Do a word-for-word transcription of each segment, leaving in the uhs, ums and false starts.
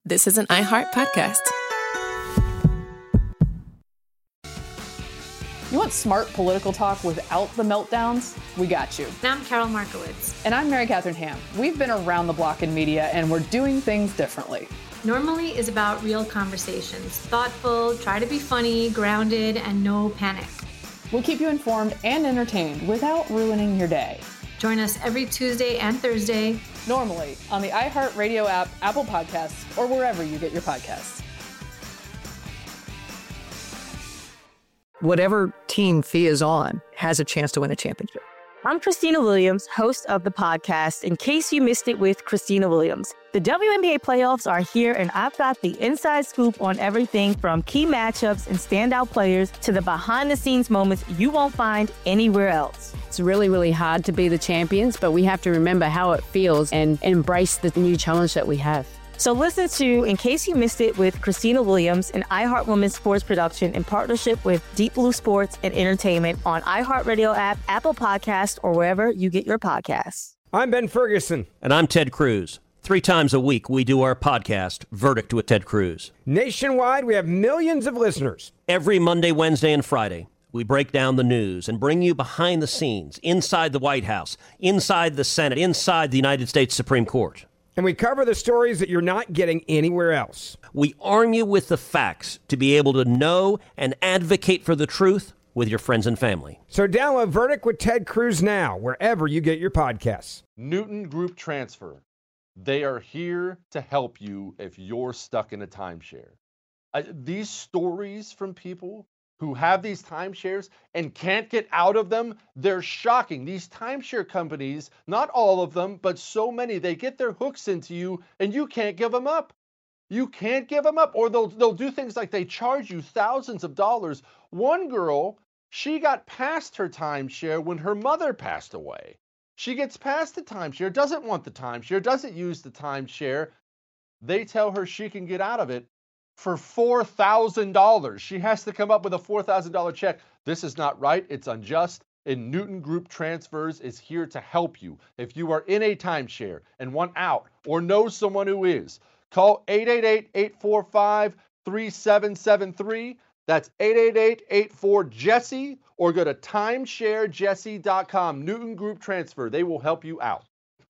This is an iHeart podcast. You want smart political talk without the meltdowns? We got you. And I'm Carol Markowitz. And I'm Mary Catherine Ham. We've been around the block in media, and we're doing things differently. Normally is about real conversations. Thoughtful, try to be funny, grounded, and no panic. We'll keep you informed and entertained without ruining your day. Join us every Tuesday and Thursday. Normally on the iHeartRadio app, Apple Podcasts, or wherever you get your podcasts. Whatever team Fee is on has a chance to win a championship. I'm Christina Williams, host of the podcast, In Case You Missed It with Christina Williams. The W N B A playoffs are here, and I've got the inside scoop on everything from key matchups and standout players to the behind-the-scenes moments you won't find anywhere else. It's really, really hard to be the champions, but we have to remember how it feels and embrace the new challenge that we have. So listen to In Case You Missed It with Christina Williams, an iHeart Women's Sports production in partnership with Deep Blue Sports and Entertainment on iHeartRadio app, Apple Podcasts, or wherever you get your podcasts. I'm Ben Ferguson. And I'm Ted Cruz. Three times a week, we do our podcast, Verdict with Ted Cruz. Nationwide, we have millions of listeners. Every Monday, Wednesday, and Friday, we break down the news and bring you behind the scenes, inside the White House, inside the Senate, inside the United States Supreme Court. And we cover the stories that you're not getting anywhere else. We arm you with the facts to be able to know and advocate for the truth with your friends and family. So download Verdict with Ted Cruz now, wherever you get your podcasts. Newton Group Transfer. They are here to help you if you're stuck in a timeshare. Uh, these stories from people who have these timeshares and can't get out of them, they're shocking. These timeshare companies, not all of them, but so many, they get their hooks into you and you can't give them up. You can't give them up. Or they'll, they'll do things like they charge you thousands of dollars. One girl, she got past her timeshare when her mother passed away. She gets past the timeshare, doesn't want the timeshare, doesn't use the timeshare. They tell her she can get out of it for four thousand dollars. She has to come up with a four thousand dollars check. This is not right. It's unjust. And Newton Group Transfers is here to help you. If you are in a timeshare and want out or know someone who is, call eight eight eight, eight four five, three seven seven three. That's eight eight eight, eight four, Jesse, or go to timeshare jesse dot com. Newton Group Transfer. They will help you out.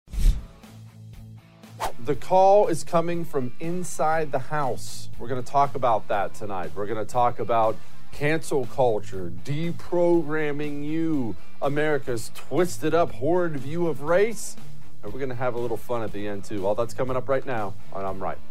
The call is coming from inside the house. We're going to talk about that tonight. We're going to talk about cancel culture, deprogramming you, America's twisted up, horrid view of race. And we're going to have a little fun at the end, too. All that's coming up right now on I'm Right.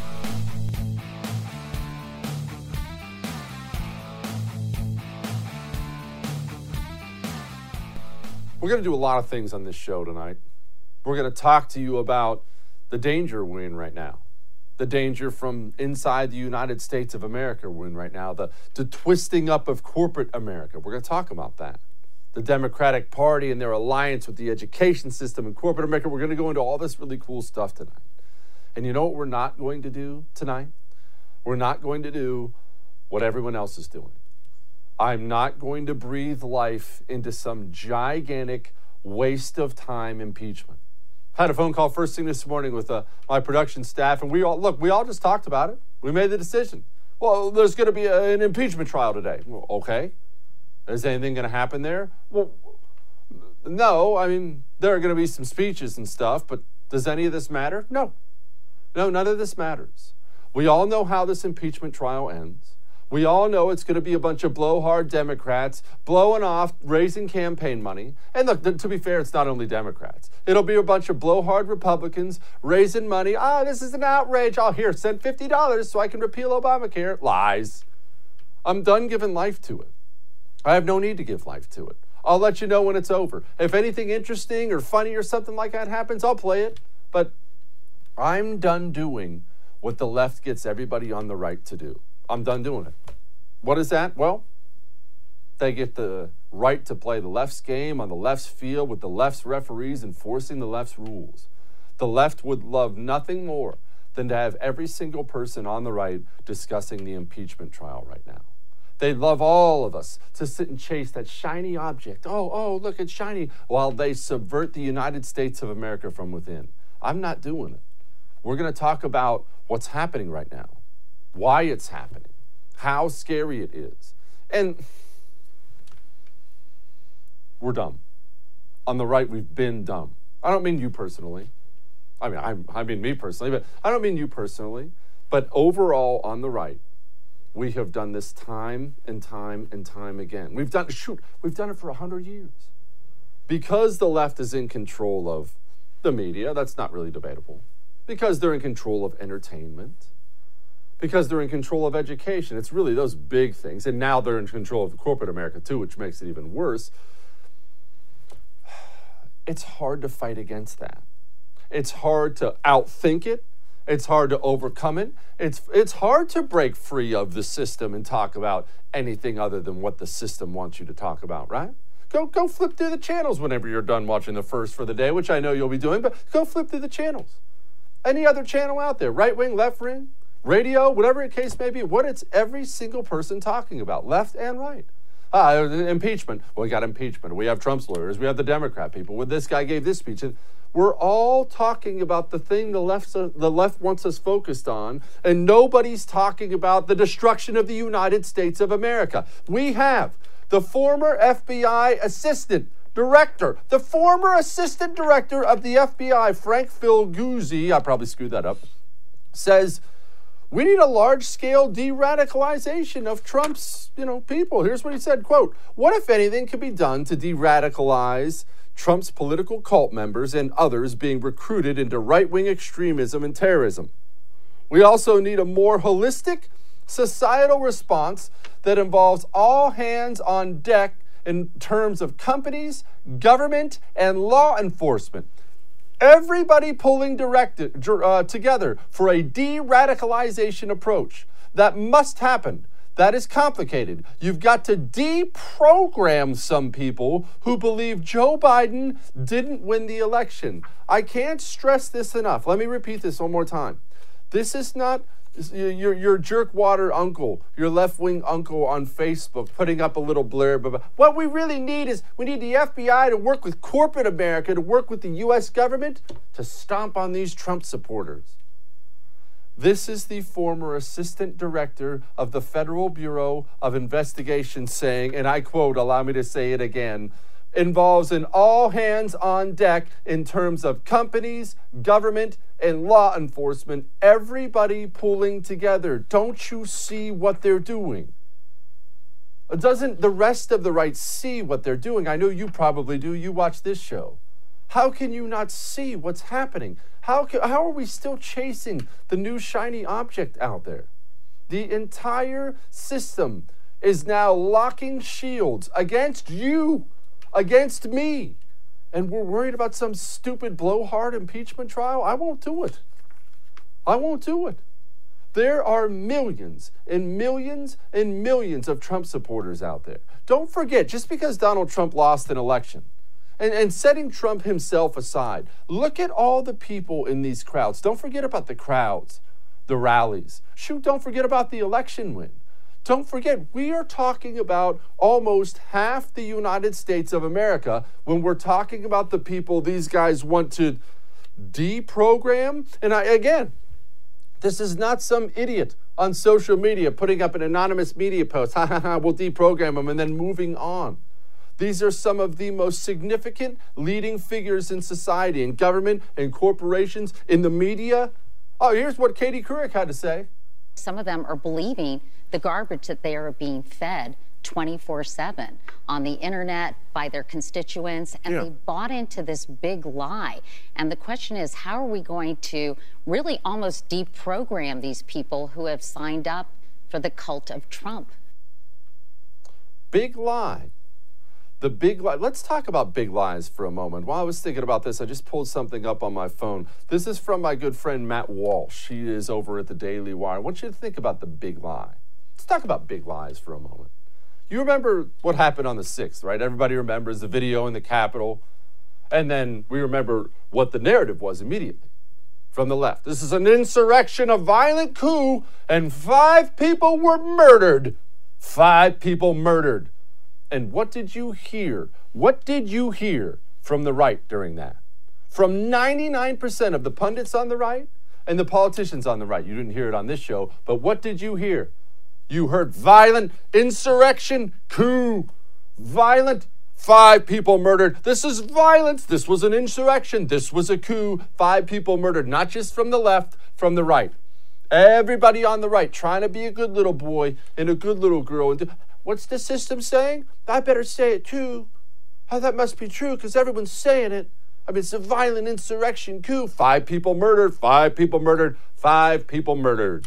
We're going to do a lot of things on this show tonight. We're going to talk to you about the danger we're in right now. The danger from inside the United States of America we're in right now. The, the twisting up of corporate America. We're going to talk about that. The Democratic Party and their alliance with the education system and corporate America. We're going to go into all this really cool stuff tonight. And you know what we're not going to do tonight? We're not going to do what everyone else is doing. I'm not going to breathe life into some gigantic waste of time impeachment. I had a phone call first thing this morning with uh, my production staff, and we all, look, we all just talked about it. We made the decision. Well, there's going to be a, an impeachment trial today. Well, okay. Is anything going to happen there? Well, no. I mean, there are going to be some speeches and stuff, but does any of this matter? No. No, none of this matters. We all know how this impeachment trial ends. We all know it's going to be a bunch of blowhard Democrats blowing off, raising campaign money. And look, to be fair, it's not only Democrats. It'll be a bunch of blowhard Republicans raising money. Ah, this is an outrage. Oh, here, send fifty dollars so I can repeal Obamacare. Lies. I'm done giving life to it. I have no need to give life to it. I'll let you know when it's over. If anything interesting or funny or something like that happens, I'll play it. But I'm done doing what the left gets everybody on the right to do. I'm done doing it. What is that? Well, they get the right to play the left's game on the left's field with the left's referees enforcing the left's rules. The left would love nothing more than to have every single person on the right discussing the impeachment trial right now. They'd love all of us to sit and chase that shiny object. Oh, oh, look, it's shiny, while they subvert the United States of America from within. I'm not doing it. We're going to talk about what's happening right now, why it's happening, how scary it is. And we're dumb. On the right, we've been dumb. I don't mean you personally. I mean, I, I mean me personally, but I don't mean you personally. But overall, on the right, we have done this time and time and time again. We've done, shoot, we've done it for one hundred years. Because the left is in control of the media, that's not really debatable. Because they're in control of entertainment. Because they're in control of education. It's really those big things. And now they're in control of corporate America too, which makes it even worse. It's hard to fight against that. It's hard to outthink it. It's hard to overcome it. It's, it's hard to break free of the system and talk about anything other than what the system wants you to talk about, right? Go, go flip through the channels whenever you're done watching the first for the day, which I know you'll be doing, but go flip through the channels. Any other channel out there, right wing, left wing, radio, whatever the case may be, what it's every single person talking about, left and right. Uh, impeachment. Well, we got impeachment. We have Trump's lawyers. We have the Democrat people. Well, this guy gave this speech. And we're all talking about the thing the left, uh, the left wants us focused on, and nobody's talking about the destruction of the United States of America. We have the former F B I assistant director, the former assistant director of the F B I, Frank Figliuzzi, I probably screwed that up, says, we need a large-scale de-radicalization of Trump's, you know, people. Here's what he said, quote, what, if anything, can be done to de-radicalize Trump's political cult members and others being recruited into right-wing extremism and terrorism? We also need a more holistic societal response that involves all hands on deck in terms of companies, government, and law enforcement. Everybody pulling directed, uh, together for a de-radicalization approach. That must happen. That is complicated. You've got to deprogram some people who believe Joe Biden didn't win the election. I can't stress this enough. Let me repeat this one more time. This is not your, your jerkwater uncle, your left-wing uncle on Facebook putting up a little blurb about what we really need is we need the F B I to work with corporate America, to work with the U S government to stomp on these Trump supporters. This is the former assistant director of the Federal Bureau of Investigation saying, and I quote, allow me to say it again, involves an all hands on deck in terms of companies, government, and law enforcement, everybody pulling together. Don't you see what they're doing? Doesn't the rest of the right see what they're doing? I know you probably do. You watch this show. How can you not see what's happening? How, can, how are we still chasing the new shiny object out there? The entire system is now locking shields against you, against me. And we're worried about some stupid blowhard impeachment trial? I won't do it. I won't do it. There are millions and millions and millions of Trump supporters out there. Don't forget, just because Donald Trump lost an election, and, and setting Trump himself aside, look at all the people in these crowds. Don't forget about the crowds, the rallies. Shoot, don't forget about the election win. Don't forget, we are talking about almost half the United States of America when we're talking about the people these guys want to deprogram. And I, again, this is not some idiot on social media putting up an anonymous media post, ha ha ha, we'll deprogram them, and then moving on. These are some of the most significant leading figures in society, in government, in corporations, in the media. Oh, here's what Katie Couric had to say. Some of them are believing the garbage that they are being fed twenty-four seven on the internet by their constituents, and yeah. they bought into this big lie. And the question is, how are we going to really almost deprogram these people who have signed up for the cult of Trump? Big lie. The big lie. Let's talk about big lies for a moment. While I was thinking about this, I just pulled something up on my phone. This is from my good friend Matt Walsh. He is over at the Daily Wire. I want you to think about the big lie. Let's talk about big lies for a moment. You remember what happened on the sixth, right? Everybody remembers the video in the Capitol. And then we remember what the narrative was immediately from the left. This is an insurrection, a violent coup, and five people were murdered. Five people murdered. And what did you hear? What did you hear from the right during that? From ninety-nine percent of the pundits on the right, And the politicians on the right, you didn't hear it on this show, but what did you hear? You heard violent insurrection, coup, violent, five people murdered. This is violence. This was an insurrection. This was a coup. Five people murdered, not just from the left, from the right. Everybody on the right trying to be a good little boy and a good little girl. And what's the system saying? I better say it too. Oh, that must be true because everyone's saying it. I mean, it's a violent insurrection coup. Five people murdered, five people murdered, five people murdered.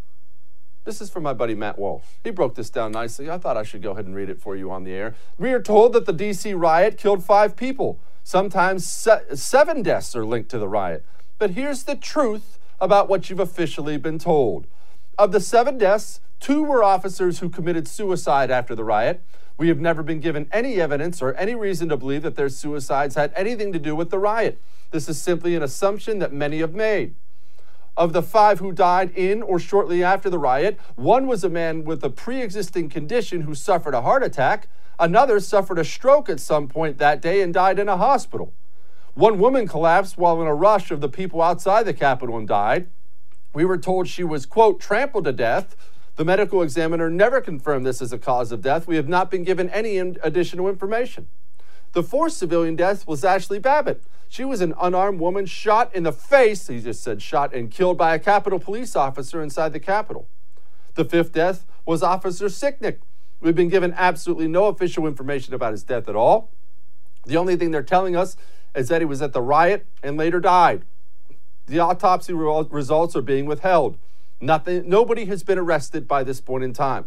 This is from my buddy Matt Walsh. He broke this down nicely. I thought I should go ahead and read it for you on the air. We are told that the D C riot killed five people. Sometimes se- seven deaths are linked to the riot. But here's the truth about what you've officially been told. Of the seven deaths, two were officers who committed suicide after the riot. We have never been given any evidence or any reason to believe that their suicides had anything to do with the riot. This is simply an assumption that many have made. Of the five who died in or shortly after the riot, one was a man with a pre-existing condition who suffered a heart attack. Another suffered a stroke at some point that day and died in a hospital. One woman collapsed while in a rush of the people outside the Capitol and died. We were told she was, quote, trampled to death. The medical examiner never confirmed this as a cause of death. We have not been given any additional information. The fourth civilian death was Ashley Babbitt. She was an unarmed woman shot in the face, he just said shot, and killed by a Capitol police officer inside the Capitol. The fifth death was Officer Sicknick. We've been given absolutely no official information about his death at all. The only thing they're telling us is that he was at the riot and later died. The autopsy re- results are being withheld. Nothing, nobody has been arrested by this point in time.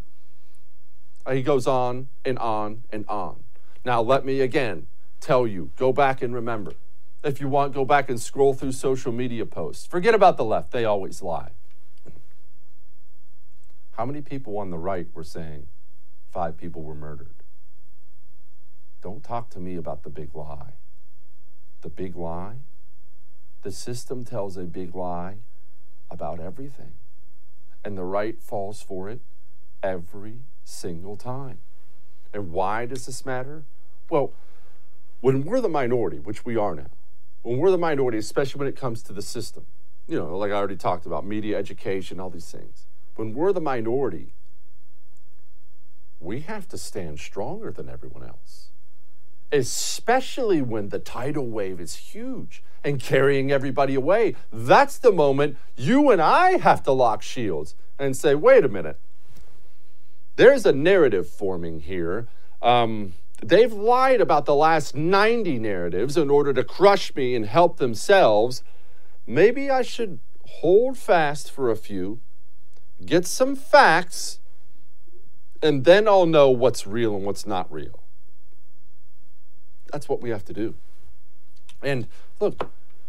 He goes on and on and on. Now, let me again tell you, go back and remember. If you want, go back and scroll through social media posts. Forget about the left. They always lie. How many people on the right were saying five people were murdered? Don't talk to me about the big lie. The big lie? The system tells a big lie about everything. And the right falls for it every single time. And why does this matter? Well, when we're the minority, which we are now, when we're the minority, especially when it comes to the system, you know, like I already talked about, media, education, all these things. When we're the minority, we have to stand stronger than everyone else, especially when the tidal wave is huge and carrying everybody away. That's the moment you and I have to lock shields and say, wait a minute. There's a narrative forming here. Um, they've lied about the last ninety narratives in order to crush me and help themselves. Maybe I should hold fast for a few, get some facts, and then I'll know what's real and what's not real. That's what we have to do. And look,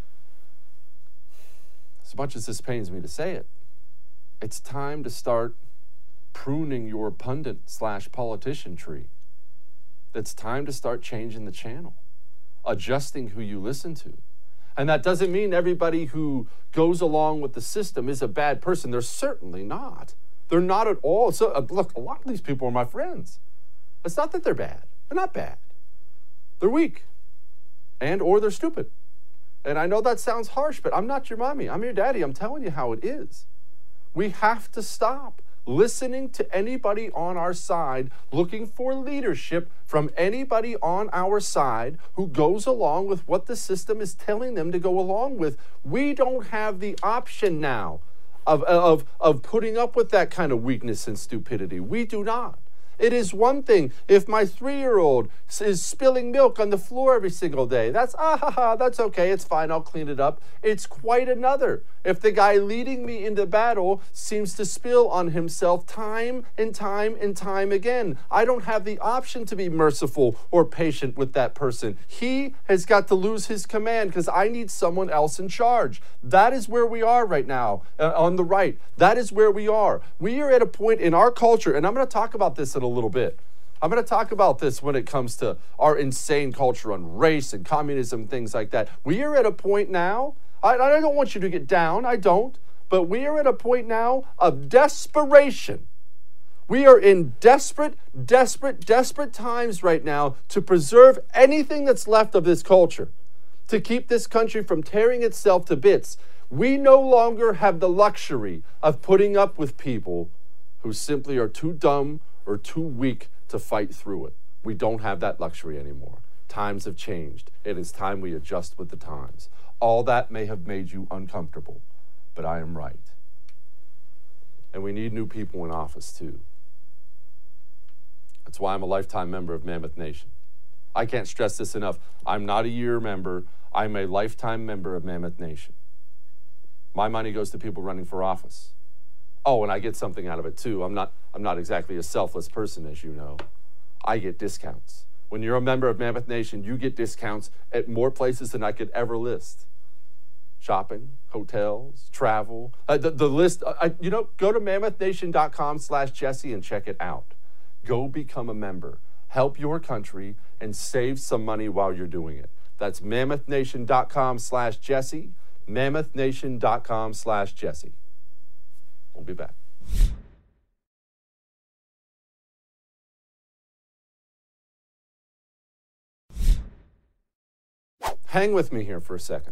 as much as this pains me to say it, it's time to start pruning your pundit slash politician tree. It's time to start changing the channel, adjusting who you listen to. And that doesn't mean everybody who goes along with the system is a bad person. They're certainly not. They're not at all. So uh, look, a lot of these people are my friends. It's not that they're bad. They're not bad. They're weak and or they're stupid. And I know that sounds harsh, but I'm not your mommy. I'm your daddy. I'm telling you how it is. We have to stop listening to anybody on our side, looking for leadership from anybody on our side who goes along with what the system is telling them to go along with. We don't have the option now of, of, of putting up with that kind of weakness and stupidity. We do not. It is one thing if my three-year-old is spilling milk on the floor every single day. That's, ah, ha, ha, that's okay. It's fine. I'll clean it up. It's quite another if the guy leading me into battle seems to spill on himself time and time and time again. I don't have the option to be merciful or patient with that person. He has got to lose his command because I need someone else in charge. That is where we are right now uh, on the right. That is where we are. We are at a point in our culture, and I'm going to talk about this in a little bit. I'm going to talk about this when it comes to our insane culture on race and communism, things like that. We are at a point now, I, I don't want you to get down, I don't, but we are at a point now of desperation. We are in desperate, desperate, desperate times right now to preserve anything that's left of this culture, to keep this country from tearing itself to bits. We no longer have the luxury of putting up with people who simply are too dumb or too weak to fight through it. We don't have that luxury anymore. Times have changed. It is time we adjust with the times. All that may have made you uncomfortable, but I am right. And we need new people in office too. That's why I'm a lifetime member of Mammoth Nation. I can't stress this enough. I'm not a year member. I'm a lifetime member of Mammoth Nation. My money goes to people running for office. Oh, and I get something out of it too. I'm not, I'm not exactly a selfless person, as you know. I get discounts. When you're a member of Mammoth Nation, you get discounts at more places than I could ever list. Shopping, hotels, travel. Uh, the, the list, uh, you know, go to mammoth-nation.com slash Jesse and check it out. Go become a member. Help your country and save some money while you're doing it. That's mammoth-nation.com slash Jesse. mammoth-nation.com slash Jesse. We'll be back. Hang with me here for a second.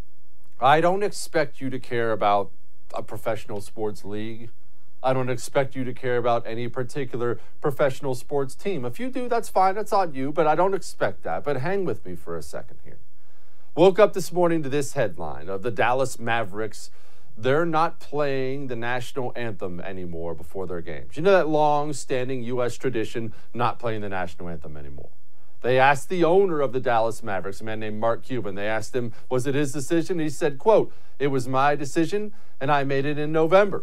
I don't expect you to care about a professional sports league. I don't expect you to care about any particular professional sports team. If you do, that's fine. That's on you, but I don't expect that. But hang with me for a second here. Woke up this morning to this headline of the Dallas Mavericks. They're not playing the national anthem anymore before their games. You know that long-standing U S tradition, not playing the national anthem anymore. They asked the owner of the Dallas Mavericks, a man named Mark Cuban, they asked him, was it his decision? He said, quote, "It was my decision, and I made it in November."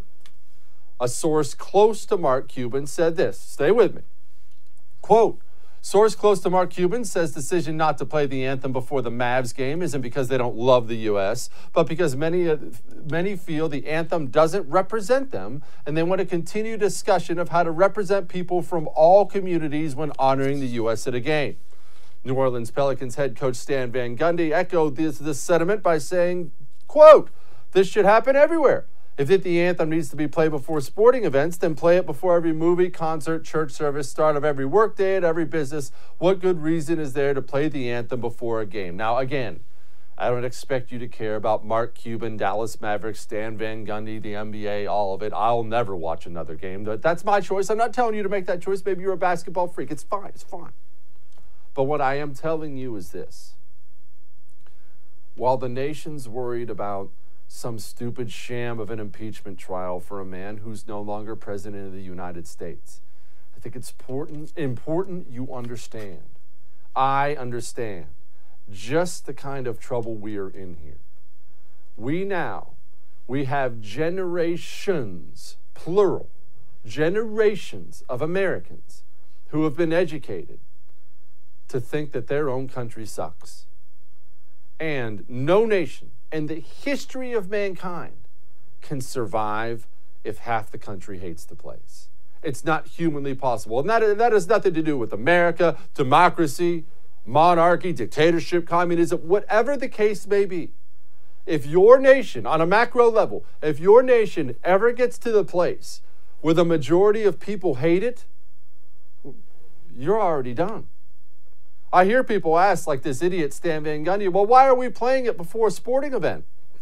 A source close to Mark Cuban said this, stay with me, quote, "Source close to Mark Cuban says decision not to play the anthem before the Mavs game isn't because they don't love the U S, but because many, uh, many feel the anthem doesn't represent them, and they want to continue discussion of how to represent people from all communities when honoring the U S at a game." New Orleans Pelicans head coach Stan Van Gundy echoed this, this sentiment by saying, quote, "This should happen everywhere. If the anthem needs to be played before sporting events, then play it before every movie, concert, church service, start of every workday at every business. What good reason is there to play the anthem before a game?" Now, again, I don't expect you to care about Mark Cuban, Dallas Mavericks, Stan Van Gundy, the N B A, all of it. I'll never watch another game. That's my choice. I'm not telling you to make that choice. Maybe you're a basketball freak. It's fine. It's fine. But what I am telling you is this. While the nation's worried about some stupid sham of an impeachment trial for a man who's no longer president of the United States, I think it's important, important you understand. I understand just the kind of trouble we are in here. We now, we have generations, plural, generations of Americans who have been educated to think that their own country sucks. And no nation in the history of mankind can survive if half the country hates the place. It's not humanly possible. And that, that has nothing to do with America, democracy, monarchy, dictatorship, communism, whatever the case may be. If your nation, on a macro level, if your nation ever gets to the place where the majority of people hate it, you're already done. I hear people ask, like this idiot Stan Van Gundy, well, why are we playing it before a sporting event?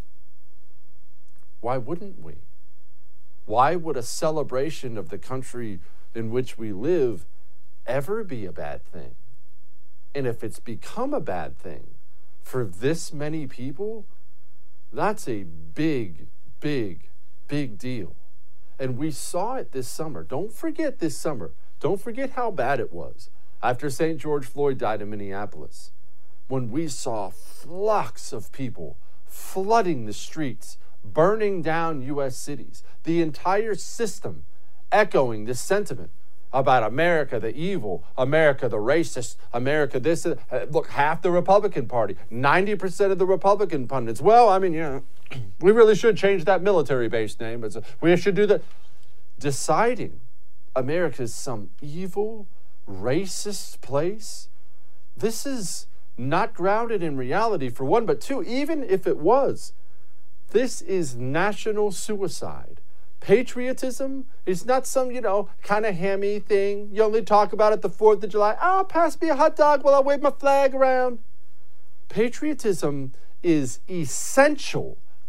Why wouldn't we? Why would a celebration of the country in which we live ever be a bad thing? And if it's become a bad thing for this many people, that's a big, big, big deal. And we saw it this summer. Don't forget this summer. Don't forget how bad it was after Saint George Floyd died in Minneapolis, when we saw flocks of people flooding the streets, burning down U S cities, the entire system echoing this sentiment about America the evil, America the racist, America this. Uh, look, half the Republican Party, ninety percent of the Republican pundits. Well, I mean, you know, we really should change that military-based name. It's a, we should do that. Deciding America is some evil, racist place. This is not grounded in reality, for one, but two, even if it was, this is national suicide. Patriotism is not some, you know, kind of hammy thing. You only talk about it the fourth of July. Oh, pass me a hot dog while I wave my flag around. Patriotism is essential to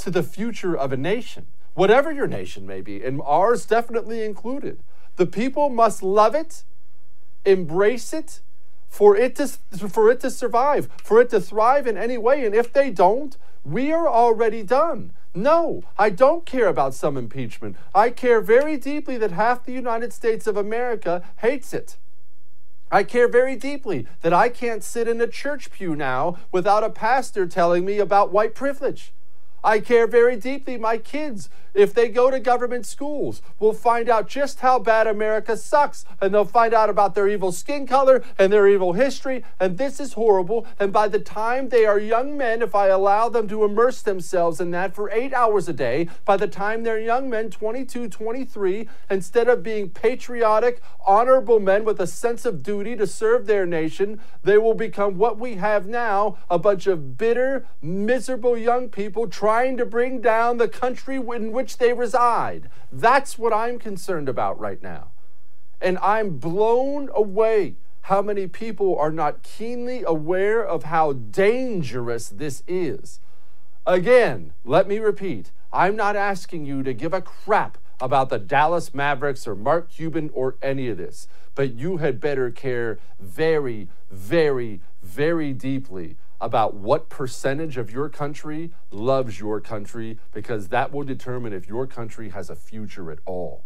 to the future of a nation, whatever your nation may be, and ours definitely included. The people must love it, embrace it, for it to for it to survive, for it to thrive in any way. And if they don't, we are already done. No, I don't care about some impeachment. I care very deeply that half the United States of America hates it. I care very deeply that I can't sit in a church pew now without a pastor telling me about white privilege. I care very deeply my kids, if they go to government schools, will find out just how bad America sucks, and they'll find out about their evil skin color and their evil history, and this is horrible. And by the time they are young men, if I allow them to immerse themselves in that for eight hours a day, by the time they're young men, twenty-two, twenty-three, instead of being patriotic, honorable men with a sense of duty to serve their nation, they will become what we have now, a bunch of bitter, miserable young people trying to bring down the country in which they reside. That's what I'm concerned about right now. And I'm blown away how many people are not keenly aware of how dangerous this is. Again, let me repeat, I'm not asking you to give a crap about the Dallas Mavericks or Mark Cuban or any of this, but you had better care very, very, very deeply about what percentage of your country loves your country, because that will determine if your country has a future at all.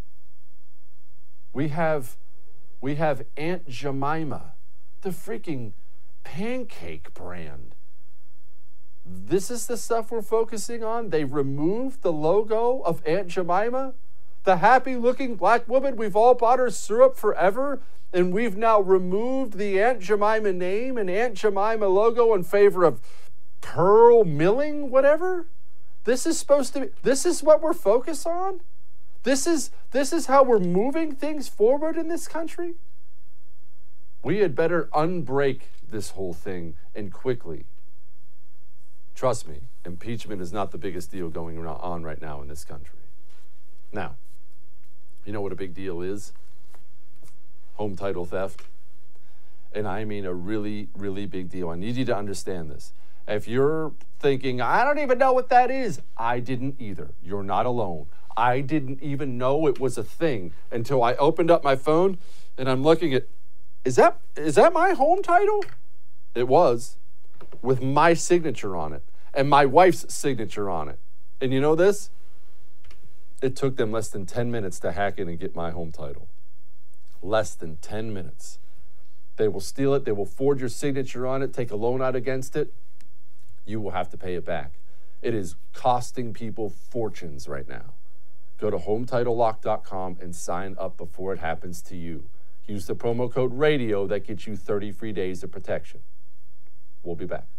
We have, we have Aunt Jemima, the freaking pancake brand. This is the stuff we're focusing on. They removed the logo of Aunt Jemima, the happy-looking black woman we've all bought her syrup forever, and we've now removed the Aunt Jemima name and Aunt Jemima logo in favor of Pearl Milling, whatever. This is supposed to be, this is what we're focused on? This is, this is how we're moving things forward in this country? We had better unbreak this whole thing, and quickly. Trust me, impeachment is not the biggest deal going on right now in this country. Now, you know what a big deal is? Home title theft. And I mean a really, really big deal. I need you to understand this. If you're thinking, I don't even know what that is, I didn't either. You're not alone. I didn't even know it was a thing until I opened up my phone and I'm looking at, is that is that my home title? It was, with my signature on it and my wife's signature on it. And you know this? It took them less than ten minutes to hack in and get my home title. Less than ten minutes. They will steal it. They will forge your signature on it, take a loan out against it. You will have to pay it back. It is costing people fortunes right now. Go to home title lock dot com and sign up before it happens to you. Use the promo code RADIO that gets you thirty free days of protection. We'll be back.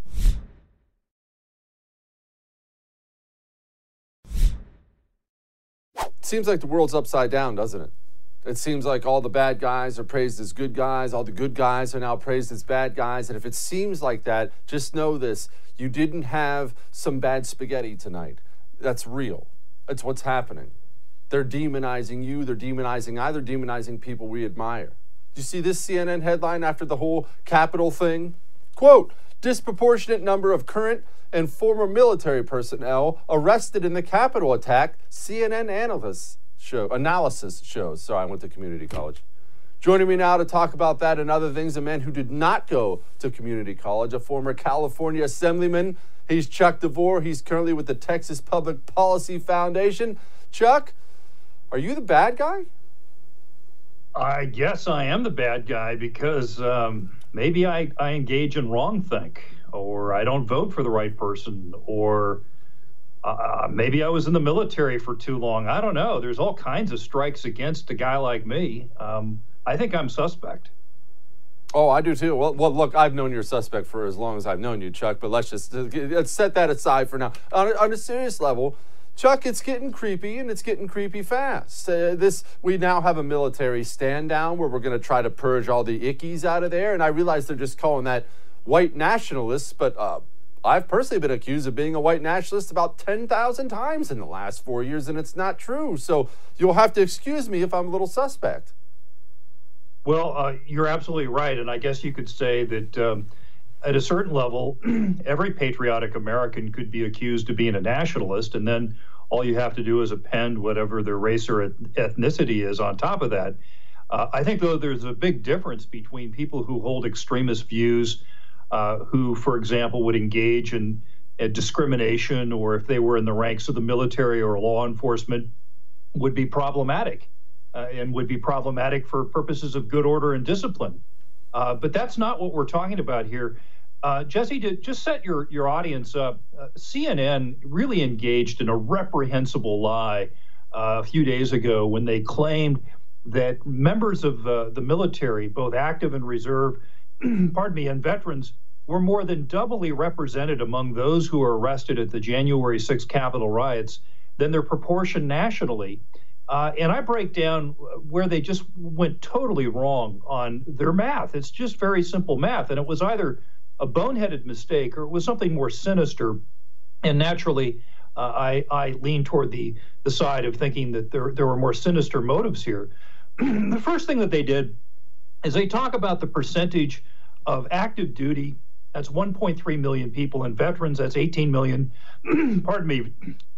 It seems like the world's upside down, doesn't it? It seems like all the bad guys are praised as good guys. All the good guys are now praised as bad guys. And if it seems like that, just know this. You didn't have some bad spaghetti tonight. That's real. That's what's happening. They're demonizing you. They're demonizing I. They're demonizing people we admire. Do you see this C N N headline after the whole Capitol thing? Quote, disproportionate number of current and former military personnel arrested in the Capitol attack, C N N analysts show, analysis shows. Sorry, I went to community college. Joining me now to talk about that and other things, a man who did not go to community college, a former California assemblyman. He's Chuck DeVore. He's currently with the Texas Public Policy Foundation. Chuck, are you the bad guy? I guess I am the bad guy because um, maybe I, I engage in wrongthink, or I don't vote for the right person, or uh, maybe I was in the military for too long. I don't know. There's all kinds of strikes against a guy like me. Um, I think I'm suspect. Oh, I do too. Well, well, look, I've known you're suspect for as long as I've known you, Chuck, but let's just let's set that aside for now. On a, on a serious level, Chuck, it's getting creepy, and it's getting creepy fast. Uh, this we now have a military stand down where we're going to try to purge all the ickies out of there, and I realize they're just calling that white nationalists, but uh, I've personally been accused of being a white nationalist about ten thousand times in the last four years, and it's not true. So you'll have to excuse me if I'm a little suspect. Well, uh, you're absolutely right, and I guess you could say that um, at a certain level, every patriotic American could be accused of being a nationalist, and then all you have to do is append whatever their race or ethnicity is on top of that. Uh, I think, though, there's a big difference between people who hold extremist views, uh, who, for example, would engage in uh, discrimination, or if they were in the ranks of the military or law enforcement, would be problematic uh, and would be problematic for purposes of good order and discipline. Uh, but that's not what we're talking about here. Uh, Jesse, to just set your, your audience up, uh, C N N really engaged in a reprehensible lie uh, a few days ago when they claimed that members of uh, the military, both active and reserve, pardon me, and veterans, were more than doubly represented among those who were arrested at the January sixth Capitol riots than their proportion nationally. Uh, and I break down where they just went totally wrong on their math. It's just very simple math. And it was either a boneheaded mistake or it was something more sinister. And naturally, uh, I, I lean toward the, the side of thinking that there, there were more sinister motives here. The first thing that they did is they talk about the percentage of active duty. That's one point three million people, and veterans, that's eighteen million. Pardon me,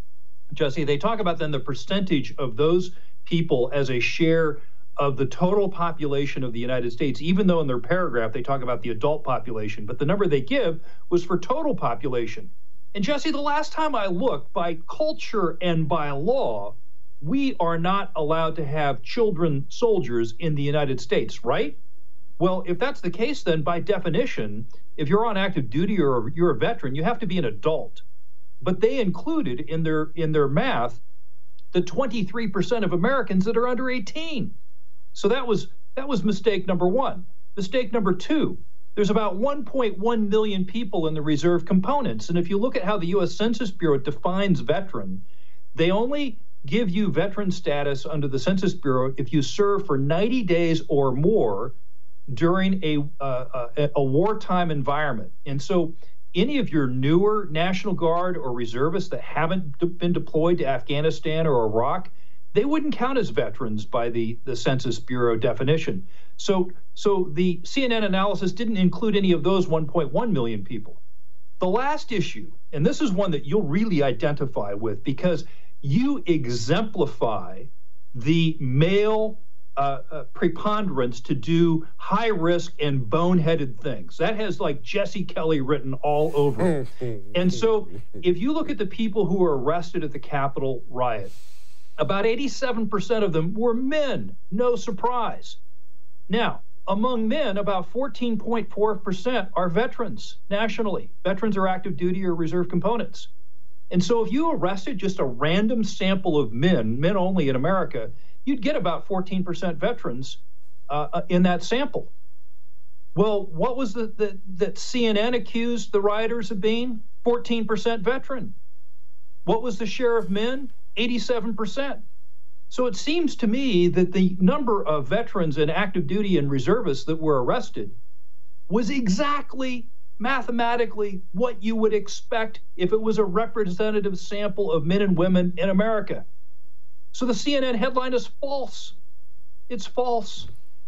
Jesse. They talk about then the percentage of those people as a share of the total population of the United States, even though in their paragraph they talk about the adult population. But the number they give was for total population. And Jesse, the last time I looked, by culture and by law, we are not allowed to have children soldiers in the United States, right? Well, if that's the case, then by definition, if you're on active duty or you're a veteran, you have to be an adult. But they included in their in their math the twenty-three percent of Americans that are under eighteen. So that was that was mistake number one. Mistake number two, there's about one point one million people in the reserve components. And if you look at how the U S Census Bureau defines veteran, they only give you veteran status under the Census Bureau if you serve for ninety days or more during a, uh, a, a wartime environment. And so any of your newer National Guard or reservists that haven't de- been deployed to Afghanistan or Iraq, they wouldn't count as veterans by the, the Census Bureau definition. So, so the C N N analysis didn't include any of those one point one million people. The last issue, and this is one that you'll really identify with because you exemplify the male uh, uh, preponderance to do high risk and boneheaded things. That has like Jesse Kelly written all over it. And so if you look at the people who were arrested at the Capitol riot, about eighty-seven percent of them were men. No surprise. Now, among men, about fourteen point four percent are veterans nationally. Veterans are active duty or reserve components. And so if you arrested just a random sample of men, men only in America, you'd get about fourteen percent veterans uh, in that sample. Well, what was the, the that C N N accused the rioters of being? fourteen percent veteran. What was the share of men? eighty-seven percent. So it seems to me that the number of veterans and active duty and reservists that were arrested was exactly mathematically what you would expect if it was a representative sample of men and women in America. So the C N N headline is false. It's false.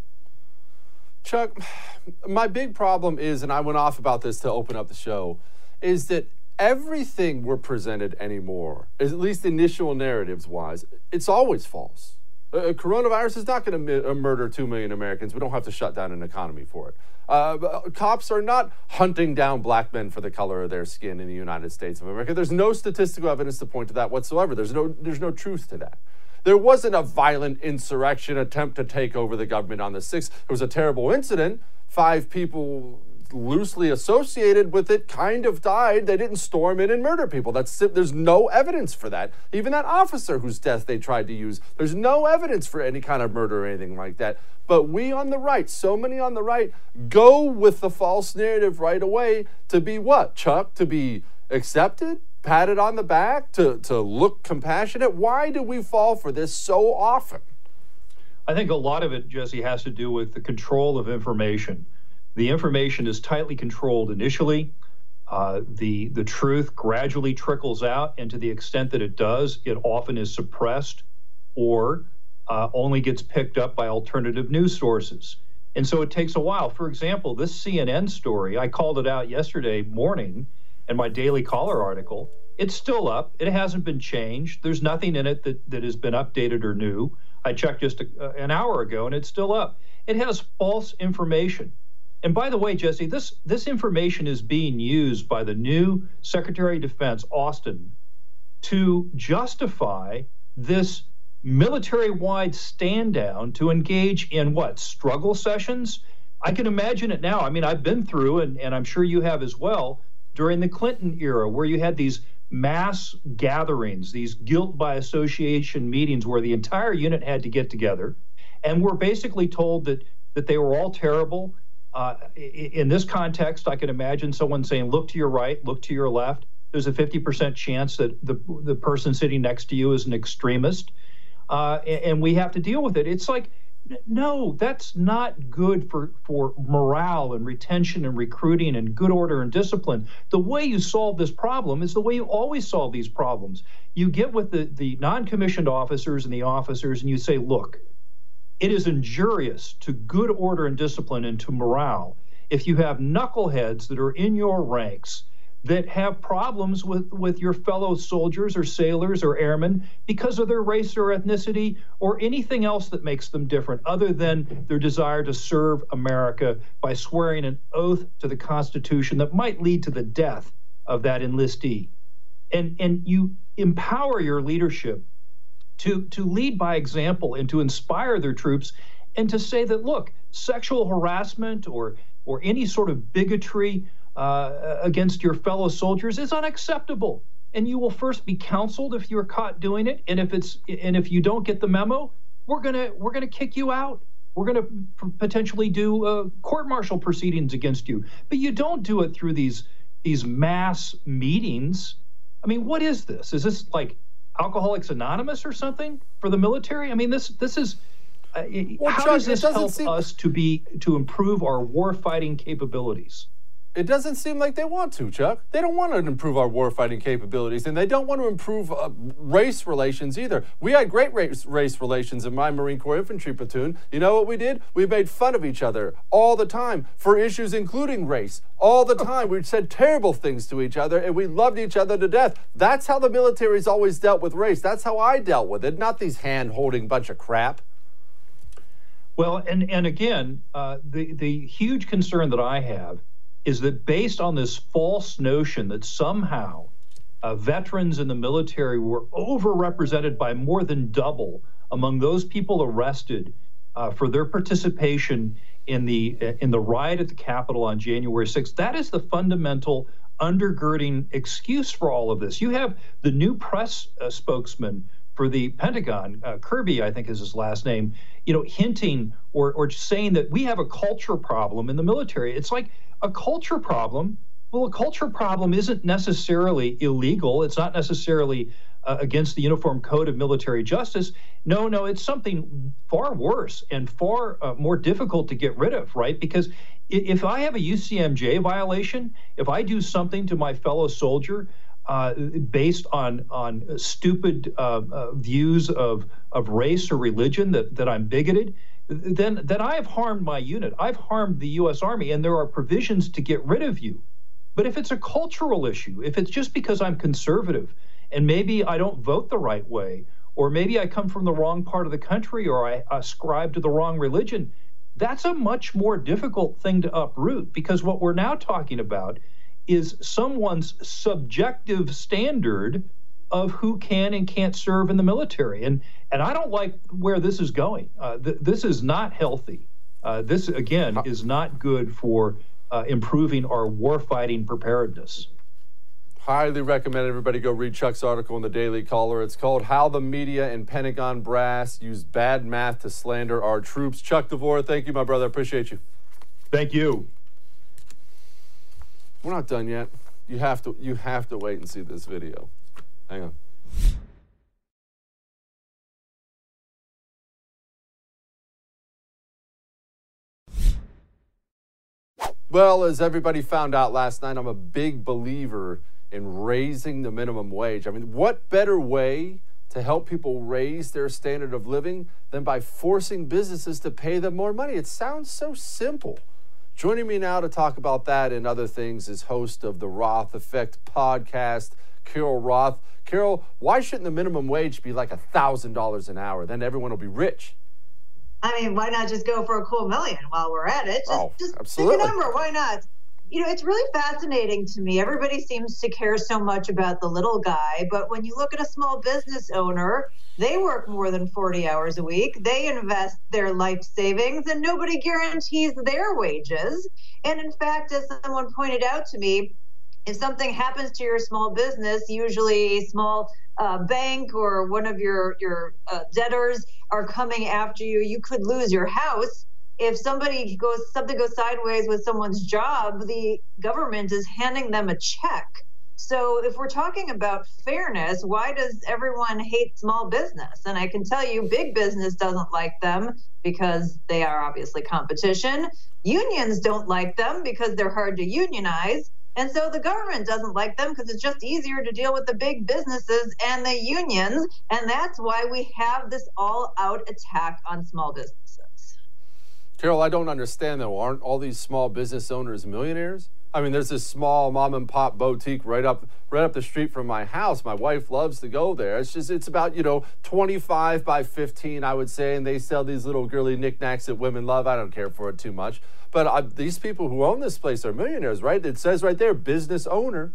Chuck, my big problem is, and I went off about this to open up the show, is that everything we're presented anymore, at least initial narratives wise, it's always false. Uh, coronavirus is not going to mi- murder two million Americans. We don't have to shut down an economy for it. Uh, cops are not hunting down black men for the color of their skin in the United States of America. There's no statistical evidence to point to that whatsoever. There's no, there's no truth to that. There wasn't a violent insurrection attempt to take over the government on the sixth. There was a terrible incident. Five people loosely associated with it kind of died. They didn't storm in and murder people. That's there's no evidence for that. Even that officer whose death they tried to use, there's no evidence for any kind of murder or anything like that. But we on the right, so many on the right, go with the false narrative right away to be what, Chuck? To be accepted, patted on the back, to, to look compassionate? Why do we fall for this so often? I think a lot of it, Jesse, has to do with the control of information. The information is tightly controlled initially. Uh, the, the truth gradually trickles out, and to the extent that it does, it often is suppressed or uh, only gets picked up by alternative news sources. And so it takes a while. For example, this C N N story, I called it out yesterday morning in my Daily Caller article. It's still up. It hasn't been changed. There's nothing in it that, that has been updated or new. I checked just a, uh, an hour ago, and it's still up. It has false information. And by the way, Jesse, this, this information is being used by the new Secretary of Defense, Austin, to justify this military-wide stand down to engage in what, struggle sessions? I can imagine it now. I mean, I've been through, and, and I'm sure you have as well, during the Clinton era, where you had these mass gatherings, these guilt by association meetings where the entire unit had to get together, and were basically told that that they were all terrible. Uh, in this context, I can imagine someone saying, look to your right, look to your left. There's a fifty percent chance that the, the person sitting next to you is an extremist. Uh, and we have to deal with it. It's like, no, that's not good for, for morale and retention and recruiting and good order and discipline. The way you solve this problem is the way you always solve these problems. You get with the, the non-commissioned officers and the officers and you say, look, it is injurious to good order and discipline and to morale if you have knuckleheads that are in your ranks that have problems with, with your fellow soldiers or sailors or airmen because of their race or ethnicity or anything else that makes them different other than their desire to serve America by swearing an oath to the Constitution that might lead to the death of that enlistee. And, and you empower your leadership to, to lead by example and to inspire their troops and to say that, look, sexual harassment or, or any sort of bigotry Uh, against your fellow soldiers is unacceptable, and you will first be counseled if you're caught doing it. And if it's and if you don't get the memo, we're gonna we're gonna kick you out. We're gonna p- potentially do uh, court-martial proceedings against you. But you don't do it through these these mass meetings. I mean, what is this? Is this like Alcoholics Anonymous or something for the military? I mean, this this is. Uh, well, how Chuck, does this help seem... us to be to improve our war-fighting capabilities? It doesn't seem like they want to, Chuck. They don't want to improve our warfighting capabilities, and they don't want to improve uh, race relations either. We had great race, race relations in my Marine Corps infantry platoon. You know what we did? We made fun of each other all the time for issues including race. All the time. We said terrible things to each other, and we loved each other to death. That's how the military's always dealt with race. That's how I dealt with it, not these hand-holding bunch of crap. Well, and, and again, uh, the, the huge concern that I have is that based on this false notion that somehow uh, veterans in the military were overrepresented by more than double among those people arrested uh, for their participation in the uh, in the riot at the Capitol on January sixth, that is the fundamental undergirding excuse for all of this. You have the new press uh, spokesman for the Pentagon, uh, Kirby, I think is his last name, you know, hinting or or saying that we have a culture problem in the military. It's like, a culture problem? Well, a culture problem isn't necessarily illegal. It's not necessarily uh, against the Uniform Code of Military Justice. No, no, it's something far worse and far uh, more difficult to get rid of, right? Because if I have a U C M J violation, if I do something to my fellow soldier uh, based on on stupid uh, uh, views of of race or religion, that that I'm bigoted, then then I have harmed my unit. I've harmed the U S Army, and there are provisions to get rid of you. But if it's a cultural issue, if it's just because I'm conservative and maybe I don't vote the right way, or maybe I come from the wrong part of the country, or I ascribe to the wrong religion, that's a much more difficult thing to uproot, because what we're now talking about is someone's subjective standard of who can and can't serve in the military. And and I don't like where this is going. Uh, th- this is not healthy. Uh, this, again, is not good for uh, improving our warfighting preparedness. Highly recommend everybody go read Chuck's article in the Daily Caller. It's called How the Media and Pentagon Brass Use Bad Math to Slander Our Troops. Chuck DeVore, thank you, my brother. I appreciate you. Thank you. We're not done yet. You have to, you have to wait and see this video. Hang on. Well, as everybody found out last night, I'm a big believer in raising the minimum wage. I mean, what better way to help people raise their standard of living than by forcing businesses to pay them more money. It sounds so simple. Joining me now to talk about that and other things is host of the Roth Effect podcast, Carol Roth. Carol, why shouldn't the minimum wage be like one thousand dollars an hour? Then everyone will be rich. I mean, why not just go for a cool million while we're at it? Just, oh, just absolutely. pick a number. Why not? You know, it's really fascinating to me. Everybody seems to care so much about the little guy, but when you look at a small business owner, they work more than forty hours a week. They invest their life savings, and nobody guarantees their wages. And in fact, as someone pointed out to me, if something happens to your small business, usually a small uh, bank or one of your, your uh, debtors are coming after you, you could lose your house. If somebody goes, something goes sideways with someone's job, the government is handing them a check. So if we're talking about fairness, why does everyone hate small business? And I can tell you, big business doesn't like them because they are obviously competition. Unions don't like them because they're hard to unionize. And so the government doesn't like them because it's just easier to deal with the big businesses and the unions. And that's why we have this all-out attack on small businesses. Carol, I don't understand, though. Aren't all these small business owners millionaires? I mean, there's this small mom and pop boutique right up right up the street from my house. My wife loves to go there. It's just, it's about, you know, twenty-five by fifteen, I would say, and they sell these little girly knickknacks that women love. I don't care for it too much. But uh, these people who own this place are millionaires, right? It says right there, business owner.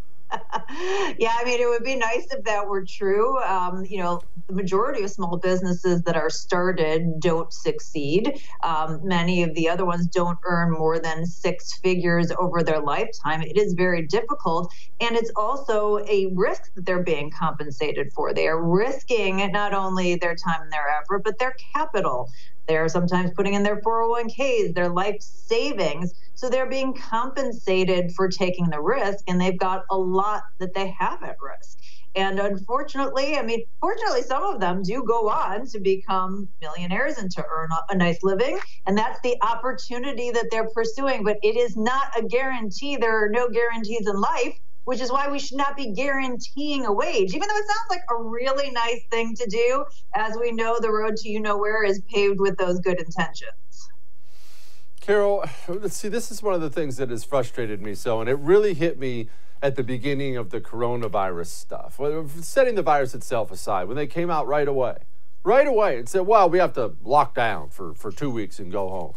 Yeah, I mean, it would be nice if that were true. Um, you know, the majority of small businesses that are started don't succeed. Um, many of the other ones don't earn more than six figures over their lifetime. It is very difficult. And it's also a risk that they're being compensated for. They are risking not only their time and their effort, but their capital. They're sometimes putting in their four oh one k's, their life savings. So they're being compensated for taking the risk, and they've got a lot that they have at risk. And unfortunately, I mean, fortunately, some of them do go on to become millionaires and to earn a nice living. And that's the opportunity that they're pursuing. But it is not a guarantee. There are no guarantees in life, which is why we should not be guaranteeing a wage, even though it sounds like a really nice thing to do. As we know, the road to you-know-where is paved with those good intentions. Carol, let's see, this is one of the things that has frustrated me so, and it really hit me at the beginning of the coronavirus stuff. Well, setting the virus itself aside, when they came out right away, right away and said, well, we have to lock down for, for two weeks and go home.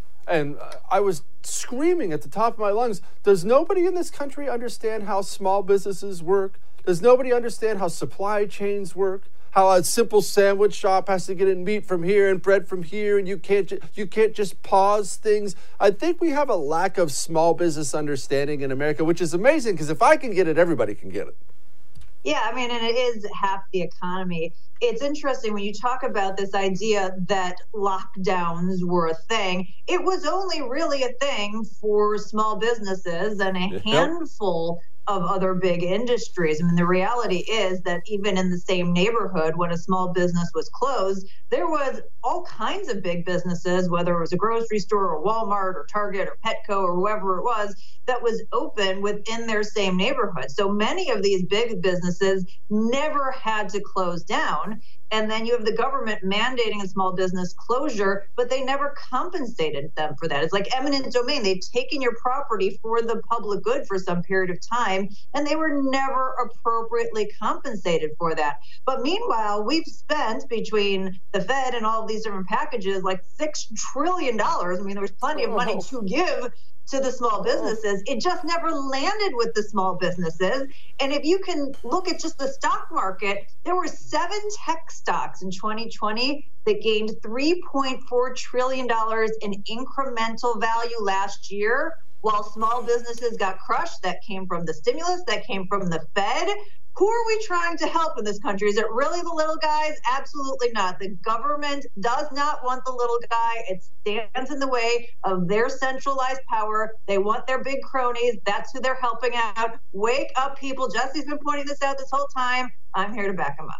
And I was screaming at the top of my lungs, does nobody in this country understand how small businesses work? Does nobody understand how supply chains work? How a simple sandwich shop has to get in meat from here and bread from here, and you can't ju- you can't just pause things. I think we have a lack of small business understanding in America, which is amazing because if I can get it, everybody can get it. Yeah, I mean, and it is half the economy. It's interesting when you talk about this idea that lockdowns were a thing. It was only really a thing for small businesses and a yep. handful of other big industries. I mean, the reality is that even in the same neighborhood, when a small business was closed, there was all kinds of big businesses, whether it was a grocery store or Walmart or Target or Petco or whoever it was, that was open within their same neighborhood. So many of these big businesses never had to close down. And then you have the government mandating a small business closure, but they never compensated them for that. It's like eminent domain. They've taken your property for the public good for some period of time, and they were never appropriately compensated for that. But meanwhile, we've spent between the Fed and all of these different packages like six trillion dollars. I mean, there was plenty of money to give to the small businesses. It just never landed with the small businesses. And if you can look at just the stock market, there were seven tech stocks in twenty twenty that gained three point four trillion dollars in incremental value last year, while small businesses got crushed. That came from the stimulus, that came from the Fed. Who are we trying to help in this country? Is it really the little guys? Absolutely not. The government does not want the little guy. It stands in the way of their centralized power. They want their big cronies. That's who they're helping out. Wake up, people. Jesse's been pointing this out this whole time. I'm here to back him up.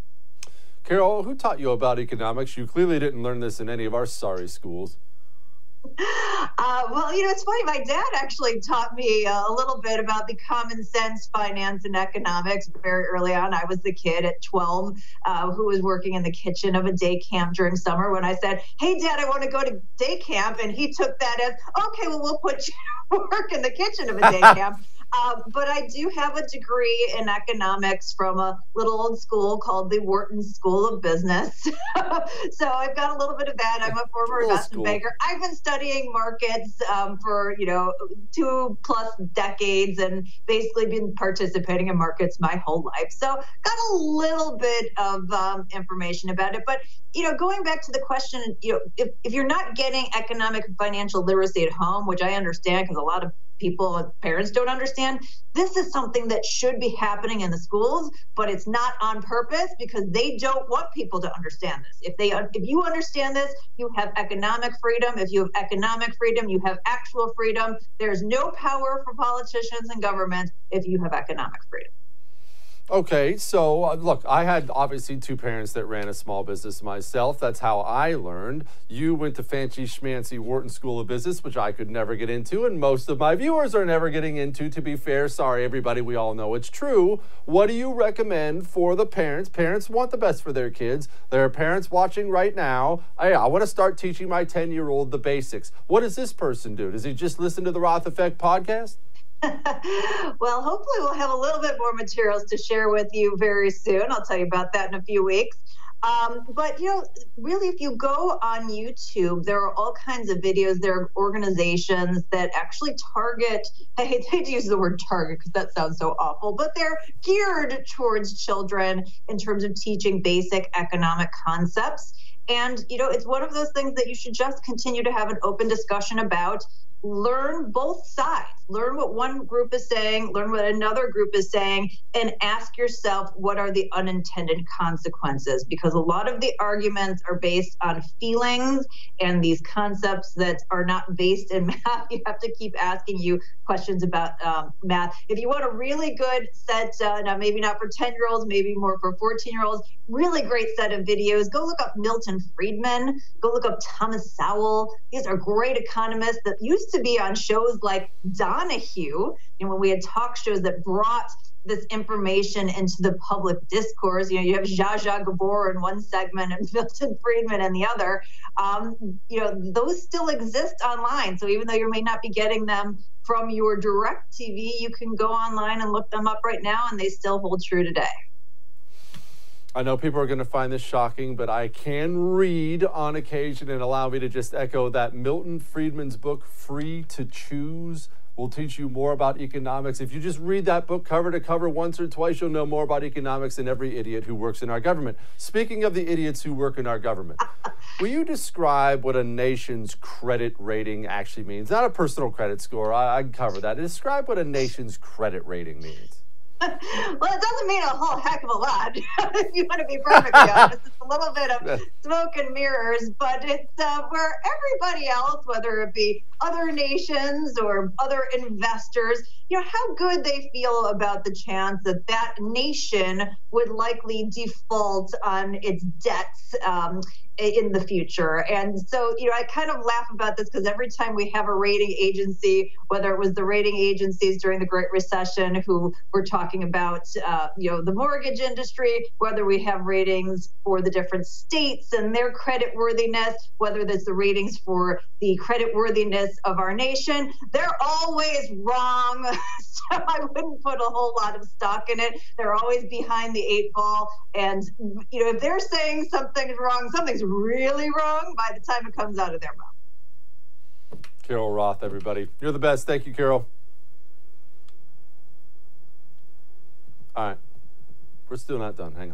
Carol, who taught you about economics? You clearly didn't learn this in any of our sorry schools. Uh, well, you know, it's funny. My dad actually taught me uh, a little bit about the common sense finance and economics very early on. I was the kid at twelve uh, who was working in the kitchen of a day camp during summer when I said, hey, Dad, I want to go to day camp. And he took that as, okay, well, we'll put you to work in the kitchen of a day camp. Um, but I do have a degree in economics from a little old school called the Wharton School of Business. So I've got a little bit of that. I'm a former Old investment school. banker. I've been studying markets um, for, you know, two plus decades and basically been participating in markets my whole life. So got a little bit of um, information about it. But, you know, going back to the question, you know, if, if you're not getting economic and financial literacy at home, which I understand because a lot of people and parents don't understand, this is something that should be happening in the schools, but it's not on purpose because they don't want people to understand this. If they, if you understand this, you have economic freedom. If you have economic freedom, you have actual freedom. There's no power for politicians and government if you have economic freedom. Okay, so uh, look, I had obviously two parents that ran a small business myself. That's how I learned. You went to fancy schmancy Wharton School of Business, which I could never get into, and most of my viewers are never getting into, to be fair. Sorry, everybody, we all know it's true. What do you recommend for the parents? Parents want the best for their kids. There are parents watching right now. Hey, I want to start teaching my ten-year-old the basics. What does this person do? Does he just listen to the Roth Effect podcast? Well, hopefully we'll have a little bit more materials to share with you very soon. I'll tell you about that in a few weeks. Um, but, you know, really, if you go on YouTube, there are all kinds of videos. There are organizations that actually target, I hate to use the word target because that sounds so awful, but they're geared towards children in terms of teaching basic economic concepts. And, you know, it's one of those things that you should just continue to have an open discussion about. Learn both sides. Learn what one group is saying, learn what another group is saying, and ask yourself, what are the unintended consequences? Because a lot of the arguments are based on feelings and these concepts that are not based in math. You have to keep asking you questions about um, math. If you want a really good set, uh, now maybe not for ten-year-olds, maybe more for fourteen-year-olds, really great set of videos. Go look up Milton Friedman. Go look up Thomas Sowell. These are great economists that used to be on shows like Donahue, you know, when we had talk shows that brought this information into the public discourse. You know, you have Zsa Zsa Gabor in one segment and Milton Friedman in the other. Um, you know, those still exist online. So even though you may not be getting them from your direct T V, you can go online and look them up right now, and they still hold true today. I know people are going to find this shocking, but I can read on occasion, and allow me to just echo that Milton Friedman's book, Free to Choose, will teach you more about economics. If you just read that book cover to cover once or twice, you'll know more about economics than every idiot who works in our government. Speaking of the idiots who work in our government, will you describe what a nation's credit rating actually means? Not a personal credit score. I, I can cover that. Describe what a nation's credit rating means. Well, it doesn't mean a whole heck of a lot, if you want to be perfectly honest. It's a little bit of smoke and mirrors, but it's uh, where everybody else, whether it be other nations or other investors, you know, how good they feel about the chance that that nation would likely default on its debts um, in the future. And so, you know, I kind of laugh about this because every time we have a rating agency, whether it was the rating agencies during the Great Recession who were talking about, uh, you know, the mortgage industry, whether we have ratings for the different states and their credit worthiness, whether there's the ratings for the credit worthiness of our nation, they're always wrong. So I wouldn't put a whole lot of stock in it. They're always behind the eight ball. And, you know, if they're saying something's wrong, something's really wrong by the time it comes out of their mouth. Carol Roth, everybody. You're the best. Thank you, Carol. All right. We're still not done. Hang on.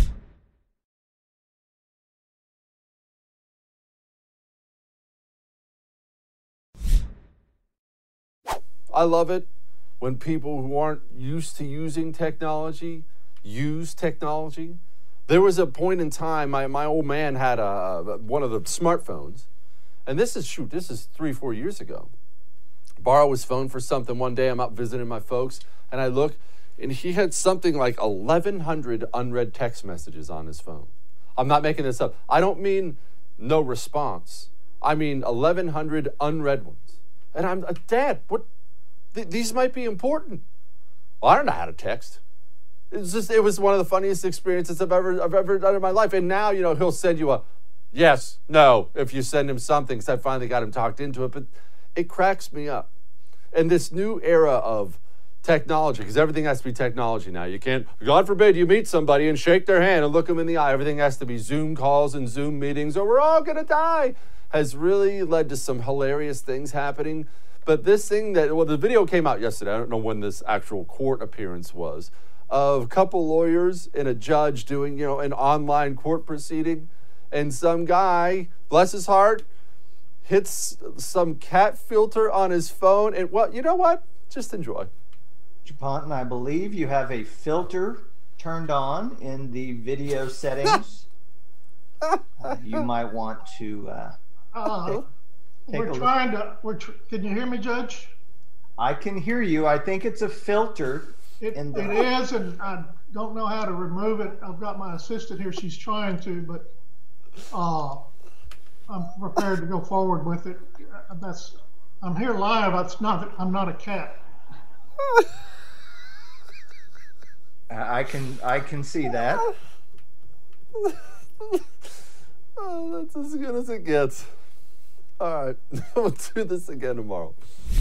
I love it when people who aren't used to using technology use technology. There was a point in time, my, my old man had a, one of the smartphones, and this is, shoot, this is three, four years ago. Borrow his phone for something one day. I'm out visiting my folks, and I look, and he had something like eleven hundred unread text messages on his phone. I'm not making this up. I don't mean no response. I mean, eleven hundred unread ones. And I'm, uh, Dad, what? Th- these might be important. Well, I don't know how to text. It's just, it was one of the funniest experiences I've ever, I've ever done in my life. And now, you know, he'll send you a yes, no, if you send him something, because I finally got him talked into it. But it cracks me up. And this new era of technology, because everything has to be technology now. You can't, God forbid, you meet somebody and shake their hand and look them in the eye. Everything has to be Zoom calls and Zoom meetings, or we're all going to die, has really led to some hilarious things happening. But this thing that, well, the video came out yesterday. I don't know when this actual court appearance was, of a couple lawyers and a judge doing, you know, an online court proceeding. And some guy, bless his heart, hits some cat filter on his phone. And, well, you know what? Just enjoy. Mister Ponton, I believe you have a filter turned on in the video settings. uh, you might want to uh, uh, take, take we're a trying look. to, we're tr- can you hear me, Judge? I can hear you. I think it's a filter. It, in the... it is, and I don't know how to remove it. I've got my assistant here. She's trying to, but uh, I'm prepared to go forward with it. That's I'm here live. It's not. I'm not a cat. I can I can see that. Oh, that's as good as it gets. All right, we'll do this again tomorrow.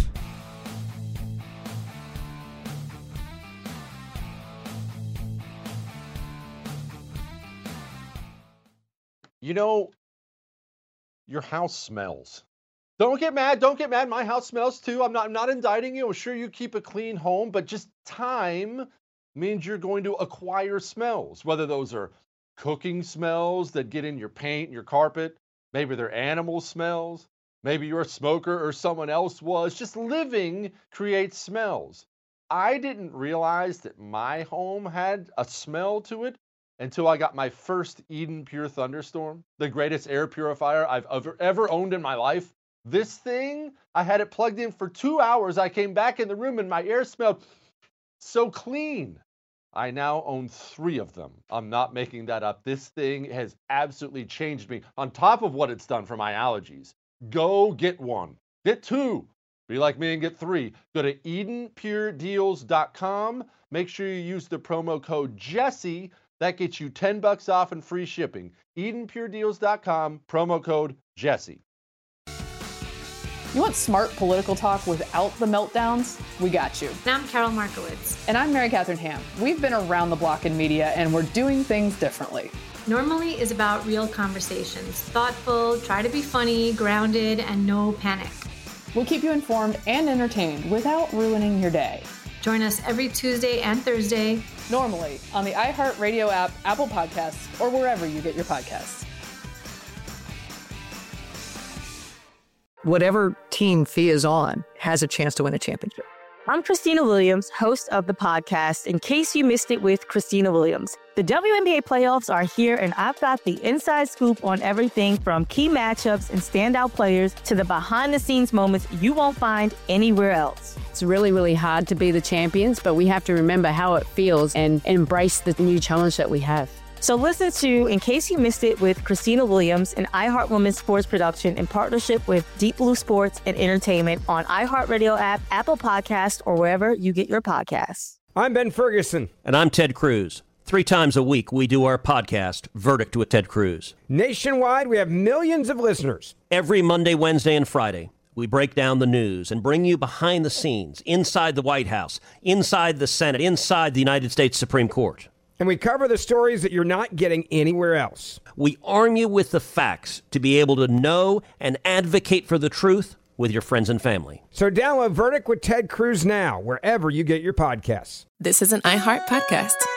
You know, your house smells. Don't get mad. Don't get mad. My house smells too. I'm not, I'm not indicting you. I'm sure you keep a clean home, but just time means you're going to acquire smells, whether those are cooking smells that get in your paint and your carpet. Maybe they're animal smells. Maybe you're a smoker or someone else was. Just living creates smells. I didn't realize that my home had a smell to it until I got my first Eden Pure Thunderstorm, the greatest air purifier I've ever, ever owned in my life. This thing, I had it plugged in for two hours. I came back in the room and my air smelled so clean. I now own three of them. I'm not making that up. This thing has absolutely changed me on top of what it's done for my allergies. Go get one. Get two. Be like me and get three. Go to Eden Pure Deals dot com. Make sure you use the promo code Jesse. That gets you ten bucks off and free shipping. Eden Pure Deals dot com, promo code Jesse. You want smart political talk without the meltdowns? We got you. And I'm Carol Markowitz. And I'm Mary Catherine Ham. We've been around the block in media, and we're doing things differently. Normally is about real conversations. Thoughtful, try to be funny, grounded, and no panic. We'll keep you informed and entertained without ruining your day. Join us every Tuesday and Thursday. Normally on the iHeartRadio app, Apple Podcasts, or wherever you get your podcasts. Whatever team Fee is on has a chance to win a championship. I'm Christina Williams, host of the podcast, In Case You Missed It with Christina Williams. The W N B A playoffs are here, and I've got the inside scoop on everything from key matchups and standout players to the behind-the-scenes moments you won't find anywhere else. It's really, really hard to be the champions, but we have to remember how it feels and embrace the new challenge that we have. So listen to In Case You Missed It with Christina Williams, an iHeart Women's sports production in partnership with Deep Blue Sports and Entertainment on iHeartRadio app, Apple Podcasts, or wherever you get your podcasts. I'm Ben Ferguson. And I'm Ted Cruz. Three times a week, we do our podcast, Verdict with Ted Cruz. Nationwide, we have millions of listeners. Every Monday, Wednesday, and Friday, we break down the news and bring you behind the scenes, inside the White House, inside the Senate, inside the United States Supreme Court. And we cover the stories that you're not getting anywhere else. We arm you with the facts to be able to know and advocate for the truth with your friends and family. So download Verdict with Ted Cruz now, wherever you get your podcasts. This is an iHeart podcast.